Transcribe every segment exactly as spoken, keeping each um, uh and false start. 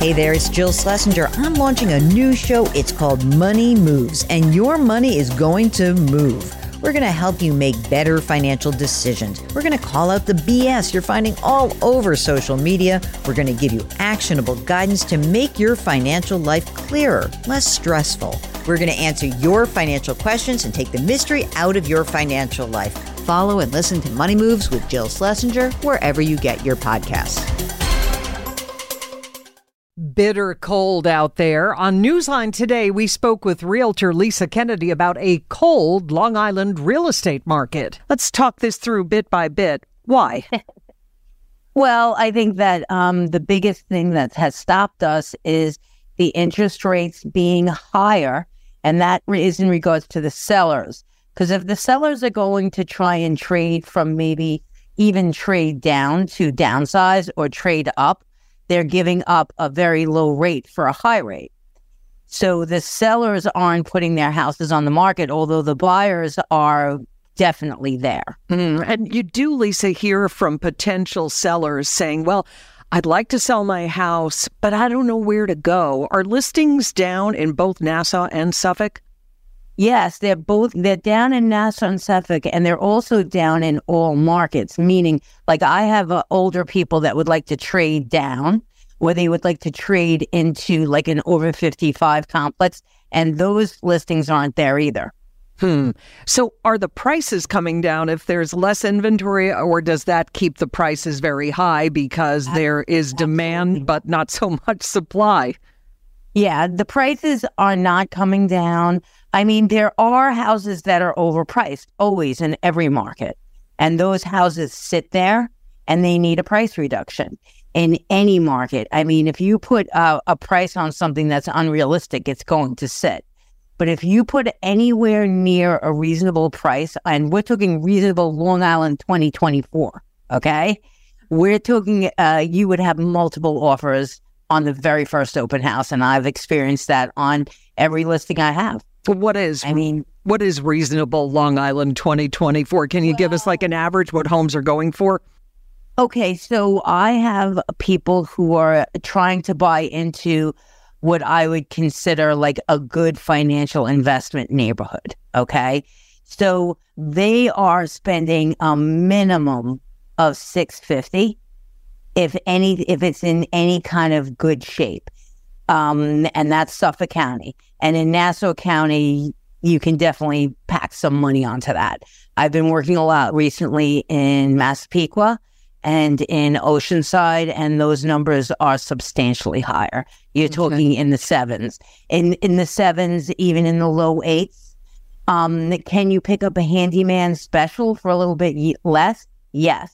Hey there, it's Jill Schlesinger. I'm launching a new show. It's called Money Moves, and your money is going to move. We're going to help you make better financial decisions. We're going to call out the B S you're finding all over social media. We're going to give you actionable guidance to make your financial life clearer, less stressful. We're going to answer your financial questions and take the mystery out of your financial life. Follow and listen to Money Moves with Jill Schlesinger wherever you get your podcasts. Bitter cold out there. On Newsline today, we spoke with realtor Lisa Kennedy about a cold Long Island real estate market. Let's talk this through bit by bit. Why? Well, I think that um, the biggest thing that has stopped us is the interest rates being higher, and that is in regards to the sellers. Because if the sellers are going to try and trade from maybe even trade down to downsize or trade up, they're giving up a very low rate for a high rate. So the sellers aren't putting their houses on the market, although the buyers are definitely there. Mm, and you do, Lisa, hear from potential sellers saying, well, I'd like to sell my house, but I don't know where to go. Are listings down in both Nassau and Suffolk? Yes, they're both, they're down in Nassau and Suffolk, and they're also down in all markets, meaning like I have uh, older people that would like to trade down, or they would like to trade into like an over fifty-five complex, and those listings aren't there either. Hmm. So are the prices coming down if there's less inventory, or does that keep the prices very high because there is demand but not so much supply? Yeah, the prices are not coming down. I mean, there are houses that are overpriced, always in every market. And those houses sit there and they need a price reduction in any market. I mean, if you put uh, a price on something that's unrealistic, it's going to sit. But if you put anywhere near a reasonable price, and we're talking reasonable Long Island twenty twenty-four, okay? We're talking, uh, you would have multiple offers on the very first open house, and I've experienced that on every listing I have. What is, I mean, what is reasonable Long Island twenty twenty-four? Can you well, give us like an average what homes are going for? Okay, so I have people who are trying to buy into what I would consider like a good financial investment neighborhood, okay? So they are spending a minimum of six hundred fifty dollars if any, if it's in any kind of good shape. Um, and that's Suffolk County. And in Nassau County, you can definitely pack some money onto that. I've been working a lot recently in Massapequa and in Oceanside, and those numbers are substantially higher. You're okay. talking in the sevens. In in the sevens, even in the low eights. Um, can you pick up a handyman special for a little bit less? Yes.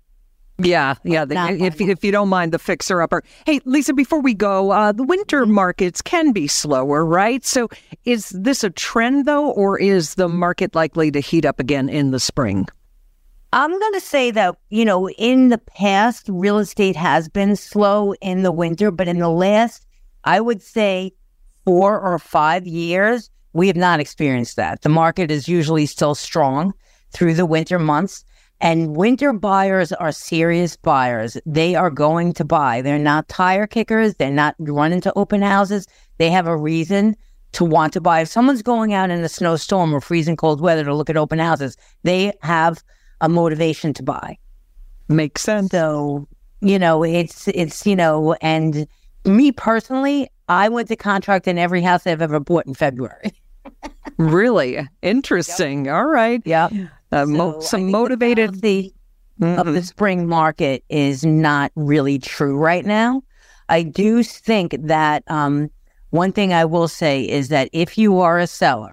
Yeah, yeah. The, if if you don't mind the fixer-upper. Hey, Lisa, before we go, uh, the winter markets can be slower, right? So is this a trend, though, or is the market likely to heat up again in the spring? I'm going to say that, you know, in the past, real estate has been slow in the winter, but in the last, I would say, four or five years, we have not experienced that. The market is usually still strong through the winter months. And winter buyers are serious buyers. They are going to buy. They're not tire kickers. They're not running to open houses. They have a reason to want to buy. If someone's going out in a snowstorm or freezing cold weather to look at open houses, they have a motivation to buy. Makes sense. So, you know, it's, it's you know, and me personally, I went to contract in every house I've ever bought in February. Really? Interesting. Yep. All right. Yeah. Uh, mo- so some motivated the mm-hmm. of the spring market is not really true right now. I do think that um, one thing I will say is that if you are a seller,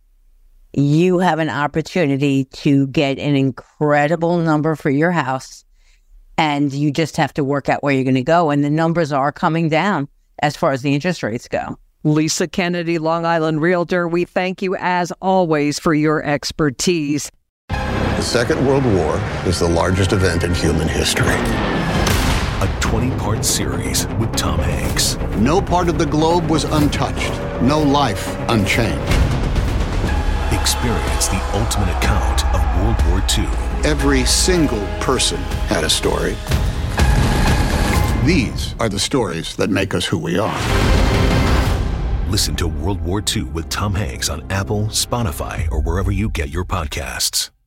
you have an opportunity to get an incredible number for your house, and you just have to work out where you're going to go. And the numbers are coming down as far as the interest rates go. Lisa Kennedy, Long Island Realtor, we thank you as always for your expertise. The Second World War is the largest event in human history. A twenty-part series with Tom Hanks. No part of the globe was untouched. No life unchanged. Experience the ultimate account of World War Two. Every single person had a story. These are the stories that make us who we are. Listen to World War Two with Tom Hanks on Apple, Spotify, or wherever you get your podcasts.